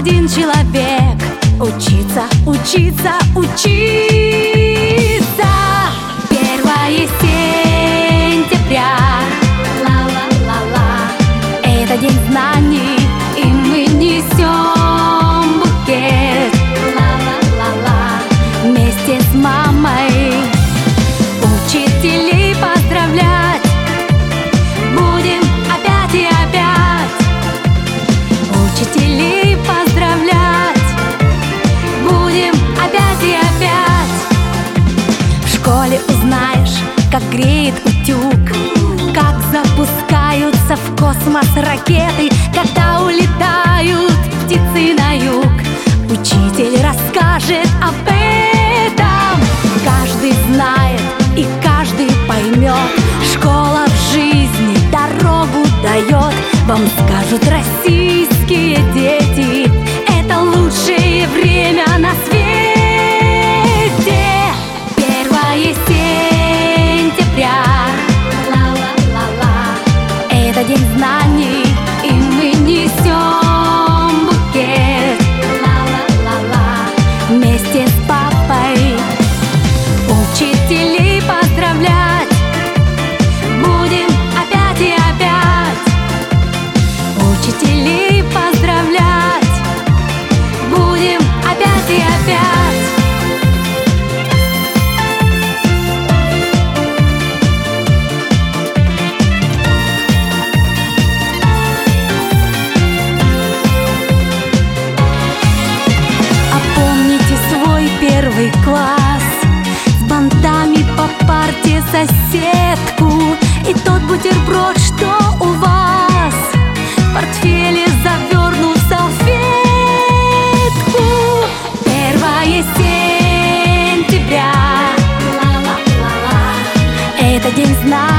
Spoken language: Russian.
один человек: учиться, учиться, учиться. 1 сентября, ла-ла-ла-ла, это день знаний, и мы несем букет, ла-ла-ла-ла, вместе с мамой. Учителей поздравлять будем опять и опять. Учителей поздравлять будем опять и опять. В школе узнаешь, как греет утюг, как запускаются в космос ракеты, когда улетают птицы на юг. Учитель расскажет об этом. Каждый знает и каждый поймет. Школа в жизни дорогу дает. Вам скажут российские дети: это лучшее время на свете. 1 сентября, ла-ла-ла-ла, это день знаний, и мы несем букет, ла-ла-ла-ла, вместе с папой. Учителей поздравлять будем опять и опять. Учителей поздравлять будем опять и опять. Опомните свой 1 класс, с бантами по парте соседку, и тот бутерброд, что у вас в портфеле завернут в салфетку. 1 сентября, ла-ла-ла-ла, это день знаний.